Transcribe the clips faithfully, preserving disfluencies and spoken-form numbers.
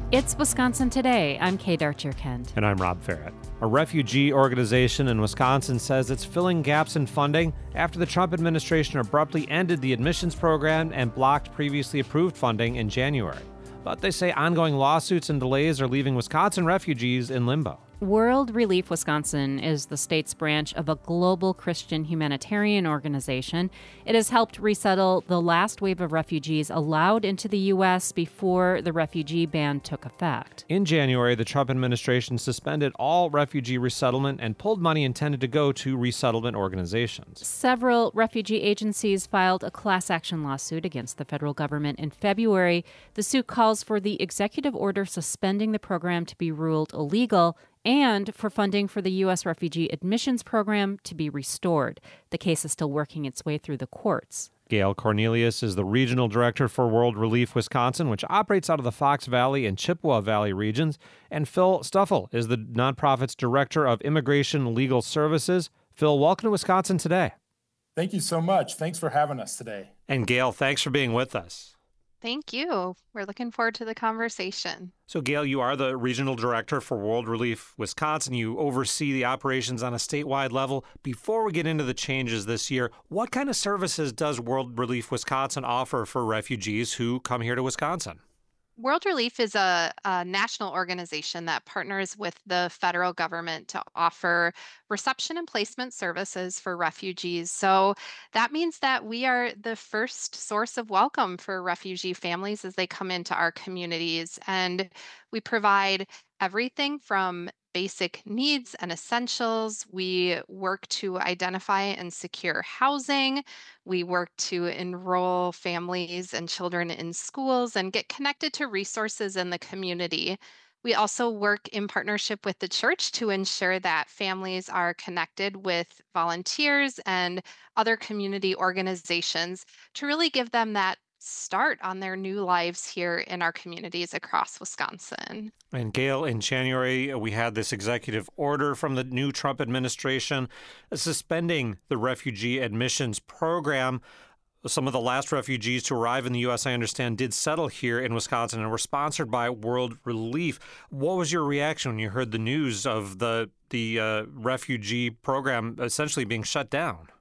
It's Wisconsin Today. I'm Kate Archer-Kent. And I'm Rob Farrett. A refugee organization in Wisconsin says it's filling gaps in funding after the Trump administration abruptly ended the admissions program and blocked previously approved funding in January. But they say ongoing lawsuits and delays are leaving Wisconsin refugees in limbo. World Relief Wisconsin is the state's branch of a global Christian humanitarian organization. It has helped resettle the last wave of refugees allowed into the U S before the refugee ban took effect. In January, the Trump administration suspended all refugee resettlement and pulled money intended to go to resettlement organizations. Several refugee agencies filed a class action lawsuit against the federal government in February. The suit calls for the executive order suspending the program to be ruled illegal and for funding for the U S refugee admissions program to be restored. The case is still working its way through the courts. Gail Cornelius is the regional director for World Relief Wisconsin, which operates out of the Fox Valley and Chippewa Valley regions. And Phil Stuffel is the nonprofit's director of Immigration Legal Services. Phil, welcome to Wisconsin Today. Thank you so much. Thanks for having us today. And Gail, thanks for being with us. Thank you. We're looking forward to the conversation. So, Gail, you are the regional director for World Relief Wisconsin. You oversee the operations on a statewide level. Before we get into the changes this year, what kind of services does World Relief Wisconsin offer for refugees who come here to Wisconsin? World Relief is a, a national organization that partners with the federal government to offer reception and placement services for refugees. So that means that we are the first source of welcome for refugee families as they come into our communities. And we provide everything from basic needs and essentials. We work to identify and secure housing. We work to enroll families and children in schools and get connected to resources in the community. We also work in partnership with the church to ensure that families are connected with volunteers and other community organizations to really give them that start on their new lives here in our communities across Wisconsin. And Gail, in January, we had this executive order from the new Trump administration suspending the refugee admissions program. Some of the last refugees to arrive in the U S, I understand, did settle here in Wisconsin and were sponsored by World Relief. What was your reaction when you heard the news of the, the uh, refugee program essentially being shut down?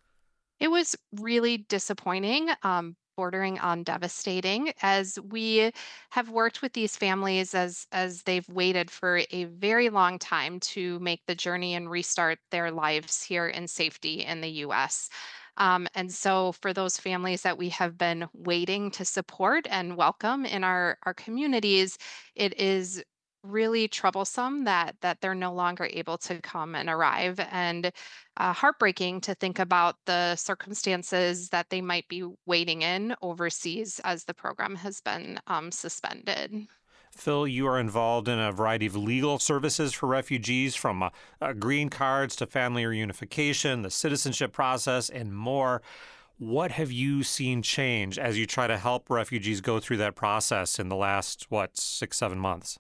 It was really disappointing. Um, bordering on devastating, as we have worked with these families as as they've waited for a very long time to make the journey and restart their lives here in safety in the U S. Um, and so for those families that we have been waiting to support and welcome in our, our communities, it is really troublesome that that they're no longer able to come and arrive, and uh, heartbreaking to think about the circumstances that they might be waiting in overseas as the program has been um, suspended. Phil, you are involved in a variety of legal services for refugees, from uh, uh, green cards to family reunification, the citizenship process, and more. What have you seen change as you try to help refugees go through that process in the last, what, six, seven months?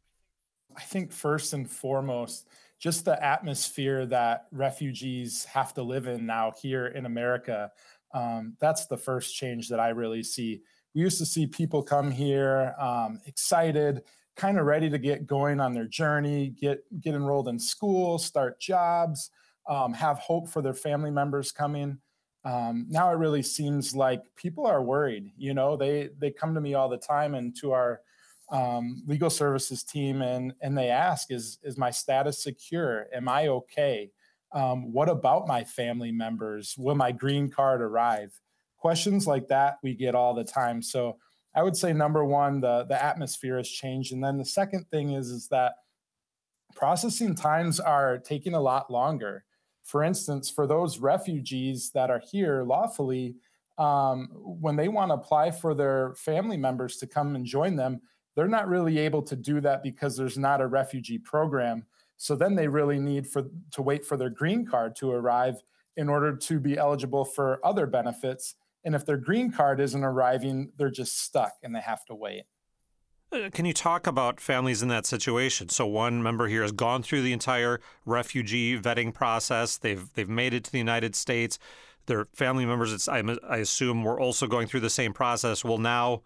I think first and foremost, just the atmosphere that refugees have to live in now here in America. Um, that's the first change that I really see. We used to see people come here um, excited, kind of ready to get going on their journey, get, get enrolled in school, start jobs, um, have hope for their family members coming. Um, now it really seems like people are worried. You know, they, they come to me all the time and to our Um, legal services team, and and they ask, is is my status secure? Am I okay? Um, what about my family members? Will my green card arrive? Questions like that we get all the time. So I would say, number one, the the atmosphere has changed, and then the second thing is is that processing times are taking a lot longer. For instance, for those refugees that are here lawfully, um, when they want to apply for their family members to come and join them, they're not really able to do that because there's not a refugee program. So then they really need for to wait for their green card to arrive in order to be eligible for other benefits. And if their green card isn't arriving, they're just stuck and they have to wait. Can you talk about families in that situation? So one member here has gone through the entire refugee vetting process. They've they've made it to the United States. Their family members, it's, I, I assume, were also going through the same process. Will now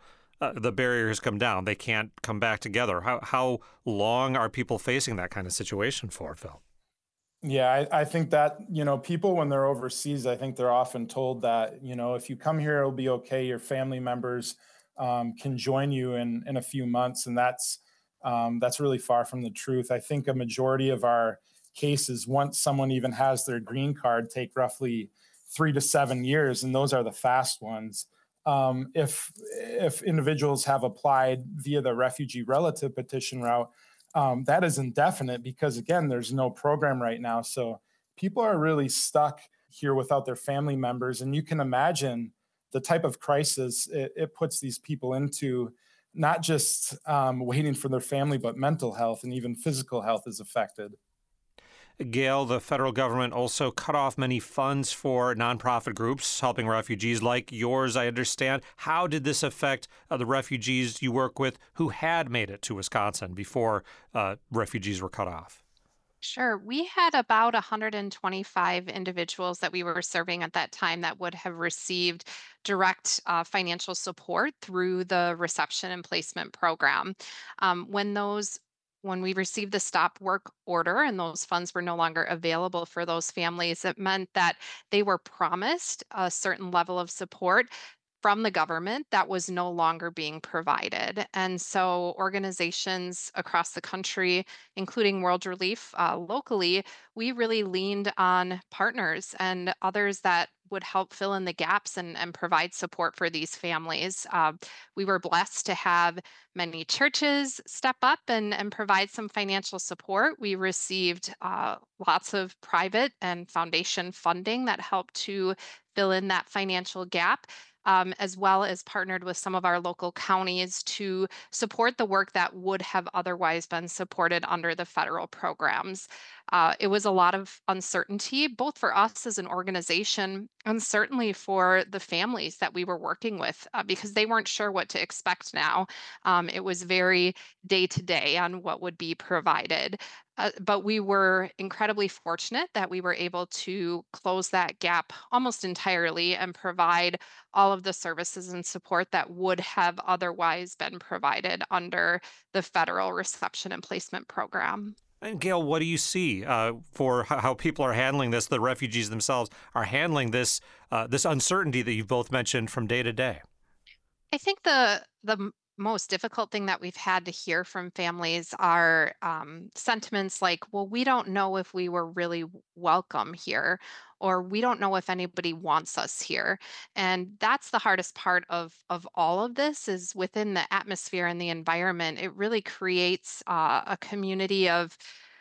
uh, the barrier has come down. They can't come back together. How how long are people facing that kind of situation for, Phil? Yeah, I, I think that, you know, people when they're overseas, I think they're often told that, you know, if you come here, it'll be okay. Your family members um, can join you in in a few months, and that's um, that's really far from the truth. I think a majority of our cases, once someone even has their green card, take roughly three to seven years, and those are the fast ones. Um, if if individuals have applied via the refugee relative petition route, um, that is indefinite because again there's no program right now, so people are really stuck here without their family members, and you can imagine the type of crisis it, it puts these people into, not just um, waiting for their family, but mental health and even physical health is affected. Gail, the federal government also cut off many funds for nonprofit groups helping refugees like yours, I understand. How did this affect uh, the refugees you work with who had made it to Wisconsin before uh, refugees were cut off? Sure. We had about one hundred twenty-five individuals that we were serving at that time that would have received direct uh, financial support through the reception and placement program. Um, when those when we received the stop work order and those funds were no longer available for those families, it meant that they were promised a certain level of support from the government that was no longer being provided. And so organizations across the country, including World Relief uh, locally, we really leaned on partners and others that would help fill in the gaps and, and provide support for these families. Uh, we were blessed to have many churches step up and, and provide some financial support. We received uh, lots of private and foundation funding that helped to fill in that financial gap, um, as well as partnered with some of our local counties to support the work that would have otherwise been supported under the federal programs. Uh, it was a lot of uncertainty, both for us as an organization and certainly for the families that we were working with, uh, because they weren't sure what to expect now. Um, it was very day to day on what would be provided. Uh, but we were incredibly fortunate that we were able to close that gap almost entirely and provide all of the services and support that would have otherwise been provided under the federal reception and placement program. And Gail, what do you see uh, for how how people are handling this? The refugees themselves are handling this uh, this uncertainty that you've both mentioned from day to day. I think the the m- most difficult thing that we've had to hear from families are um, sentiments like, "Well, we don't know if we were really w- welcome here," or "We don't know if anybody wants us here." And that's the hardest part of of all of this is within the atmosphere and the environment. It really creates uh, a community of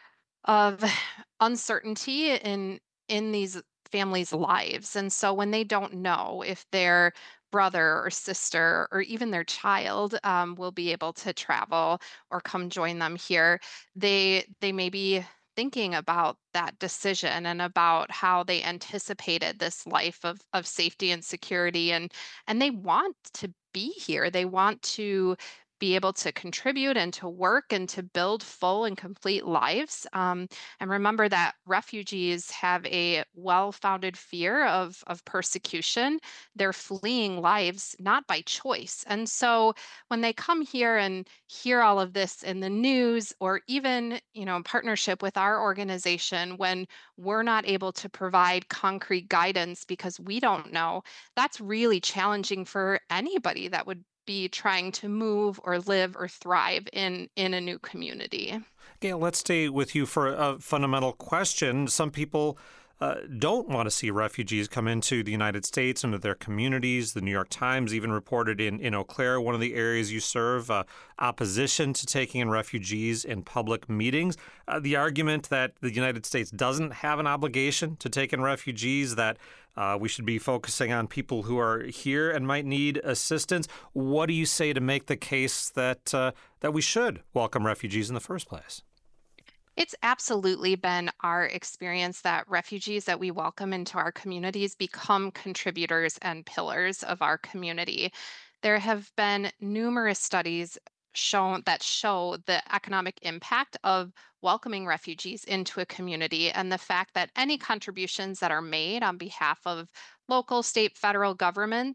of uncertainty in in these families' lives. And so when they don't know if their brother or sister or even their child um, will be able to travel or come join them here, they they may be thinking about that decision and about how they anticipated this life of of safety and security, and and they want to be here. They want to be able to contribute and to work and to build full and complete lives. Um, and remember that refugees have a well founded fear of, of persecution. They're fleeing lives not by choice. And so when they come here and hear all of this in the news, or even, you know, in partnership with our organization, when we're not able to provide concrete guidance because we don't know, that's really challenging for anybody that would be trying to move or live or thrive in in a new community. Gail, let's stay with you for a fundamental question. Some people uh, don't want to see refugees come into the United States, into their communities. The New York Times even reported in, in Eau Claire, one of the areas you serve, uh, opposition to taking in refugees in public meetings. Uh, the argument that the United States doesn't have an obligation to take in refugees, that uh, we should be focusing on people who are here and might need assistance. What do you say to make the case that uh, that we should welcome refugees in the first place? It's absolutely been our experience that refugees that we welcome into our communities become contributors and pillars of our community. There have been numerous studies shown that show the economic impact of welcoming refugees into a community, and the fact that any contributions that are made on behalf of local, state, federal government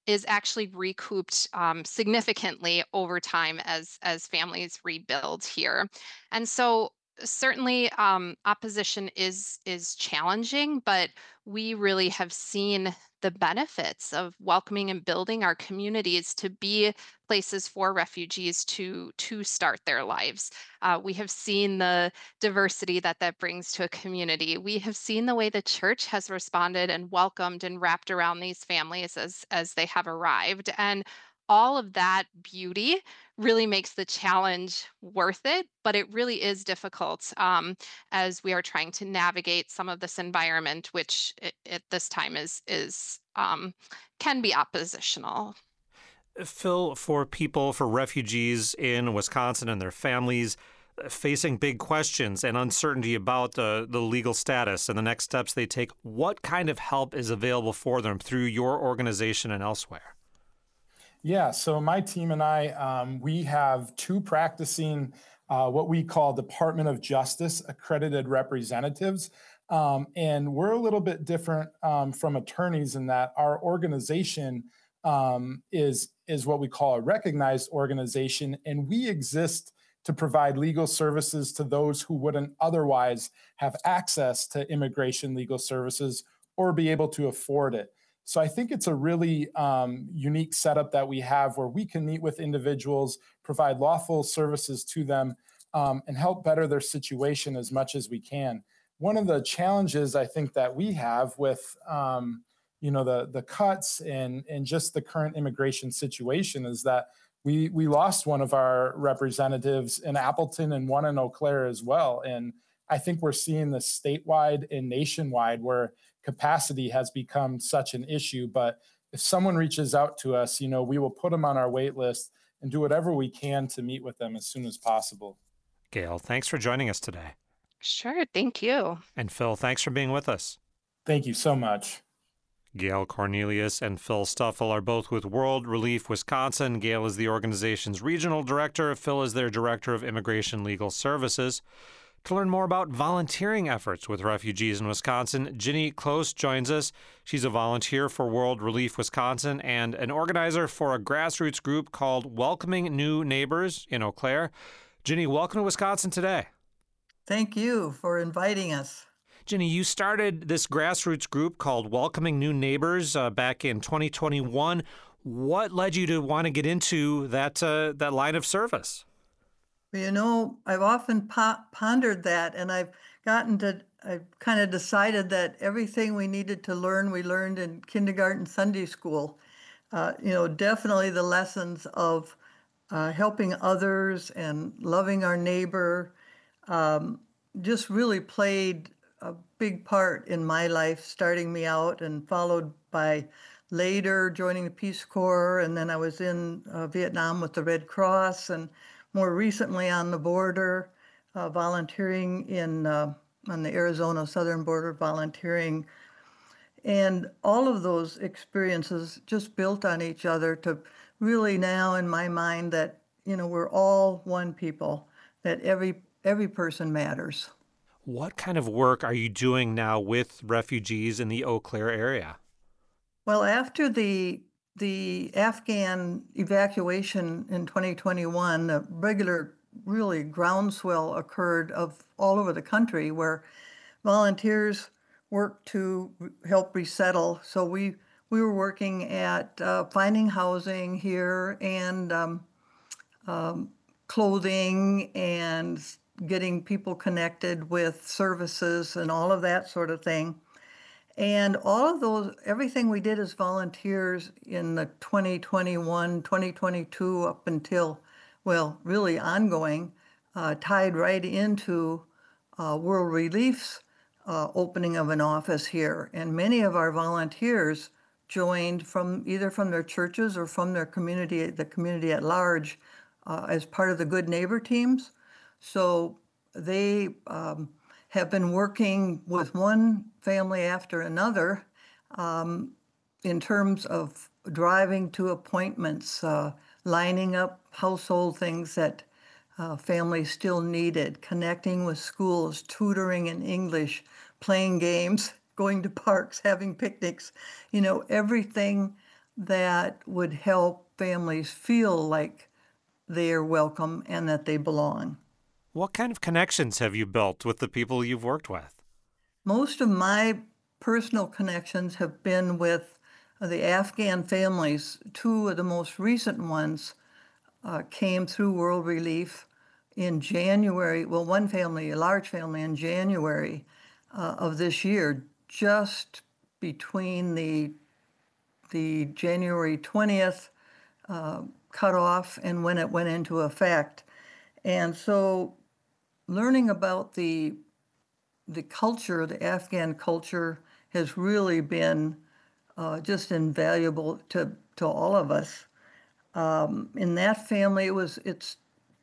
is actually recouped um, significantly over time as as families rebuild here. And so certainly um, opposition is is challenging, but we really have seen the benefits of welcoming and building our communities to be places for refugees to to start their lives. Uh, we have seen the diversity that that brings to a community. We have seen the way the church has responded and welcomed and wrapped around these families as as they have arrived. And all of that beauty really makes the challenge worth it, but it really is difficult um, as we are trying to navigate some of this environment, which i- at this time is is um, can be oppositional. Phil, for people, for refugees in Wisconsin and their families uh, facing big questions and uncertainty about uh, the legal status and the next steps they take, what kind of help is available for them through your organization and elsewhere? Yeah, so my team and I, um, we have two practicing uh, what we call Department of Justice accredited representatives. Um, and we're a little bit different um, from attorneys in that our organization um, is, is what we call a recognized organization, and we exist to provide legal services to those who wouldn't otherwise have access to immigration legal services or be able to afford it. So I think it's a really um, unique setup that we have where we can meet with individuals, provide lawful services to them, um, and help better their situation as much as we can. One of the challenges I think that we have with um, you know the the cuts and and just the current immigration situation is that we we lost one of our representatives in Appleton and one in Eau Claire as well. And I think we're seeing this statewide and nationwide where capacity has become such an issue. But if someone reaches out to us, you know, we will put them on our wait list and do whatever we can to meet with them as soon as possible. Gail, thanks for joining us today. Sure, thank you. And Phil, thanks for being with us. Thank you so much. Gail Cornelius and Phil Stuffel are both with World Relief Wisconsin. Gail is the organization's regional director. Phil is their director of immigration legal services. To learn more about volunteering efforts with refugees in Wisconsin, Ginny Close joins us. She's a volunteer for World Relief Wisconsin and an organizer for a grassroots group called Welcoming New Neighbors in Eau Claire. Ginny, welcome to Wisconsin Today. Thank you for inviting us. Ginny, you started this grassroots group called Welcoming New Neighbors uh, back in twenty twenty-one. What led you to want to get into that uh, that line of service? You know, I've often po- pondered that, and I've gotten to, I've kind of decided that everything we needed to learn, we learned in kindergarten, Sunday school. Uh, you know, definitely the lessons of uh, helping others and loving our neighbor um, just really played a big part in my life, starting me out and followed by later joining the Peace Corps. And then I was in uh, Vietnam with the Red Cross, and more recently on the border, uh, volunteering in uh, on the Arizona southern border, volunteering. And all of those experiences just built on each other to really now in my mind that, you know, we're all one people, that every every person matters. What kind of work are you doing now with refugees in the Eau Claire area? Well, after the the Afghan evacuation in twenty twenty-one, a regular, really groundswell occurred of all over the country where volunteers worked to help resettle. So we we were working at uh, finding housing here and um, um, clothing and getting people connected with services and all of that sort of thing. And all of those, everything we did as volunteers in the twenty twenty-one, twenty twenty-two, up until, well, really ongoing, uh, tied right into uh, World Relief's uh, opening of an office here. And many of our volunteers joined from either from their churches or from their community, the community at large, uh, as part of the Good Neighbor teams. So they um, have been working with one family after another um, in terms of driving to appointments, uh, lining up household things that uh, families still needed, connecting with schools, tutoring in English, playing games, going to parks, having picnics, you know, everything that would help families feel like they are welcome and that they belong. What kind of connections have you built with the people you've worked with? Most of my personal connections have been with the Afghan families. Two of the most recent ones uh, came through World Relief in January. Well, one family, a large family, in January uh, of this year, just between the the January twentieth uh, cutoff and when it went into effect. And so learning about the the culture, the Afghan culture, has really been uh, just invaluable to, to all of us. Um, in that family, it was it's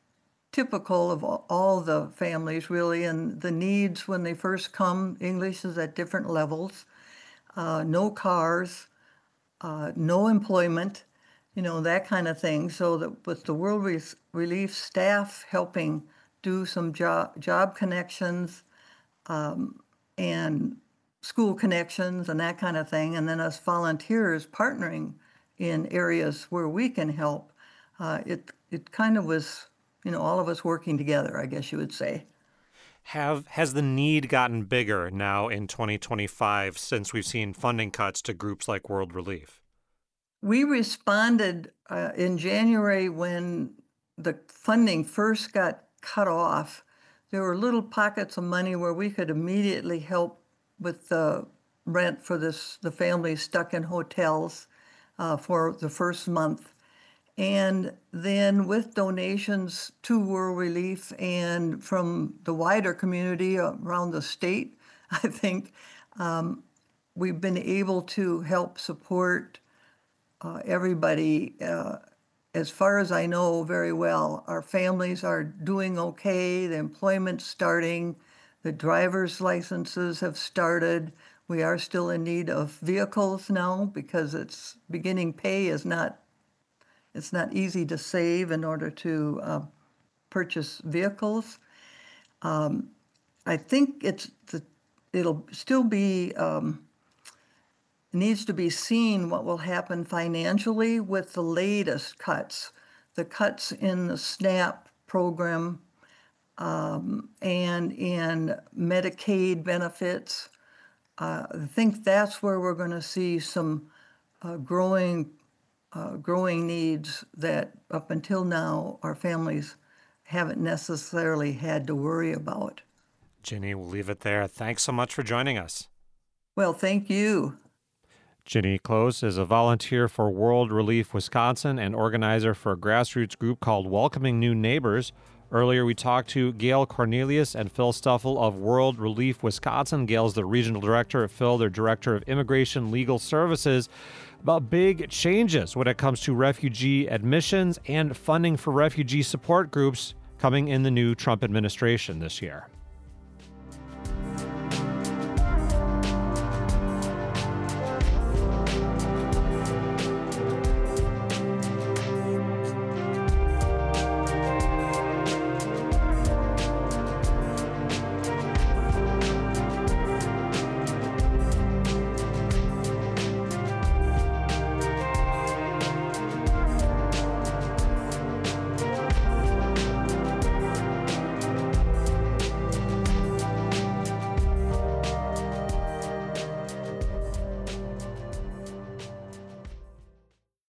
typical of all the families, really, and the needs when they first come. English is at different levels, uh, no cars, uh, no employment, you know, that kind of thing. So that with the World Re- Relief staff helping do some job, job connections um, and school connections and that kind of thing, and then us volunteers partnering in areas where we can help, uh, it it kind of was, you know, all of us working together, I guess you would say. Have has the need gotten bigger now in twenty twenty-five since we've seen funding cuts to groups like World Relief? We responded uh, in January when the funding first got cut off. There were little pockets of money where we could immediately help with the rent for this the families stuck in hotels uh, for the first month. And then with donations to World Relief and from the wider community around the state, I think um, we've been able to help support uh, everybody. Uh, as far as I know very well, our families are doing okay. The employment's starting. The driver's licenses have started. We are still in need of vehicles now because it's beginning pay is not It's not easy to save in order to uh, purchase vehicles. Um, I think it's the, it'll still be, um, needs to be seen what will happen financially with the latest cuts, the cuts in the SNAP program um, and in Medicaid benefits. Uh, I think that's where we're going to see some uh, growing Uh, growing needs that up until now our families haven't necessarily had to worry about. Ginny, we'll leave it there. Thanks so much for joining us. Well, thank you. Ginny Close is a volunteer for World Relief Wisconsin and organizer for a grassroots group called Welcoming New Neighbors. Earlier, we talked to Gail Cornelius and Phil Stuffel of World Relief Wisconsin. Gail's the regional director, Phil, their director of Immigration Legal Services, about big changes when it comes to refugee admissions and funding for refugee support groups coming in the new Trump administration this year.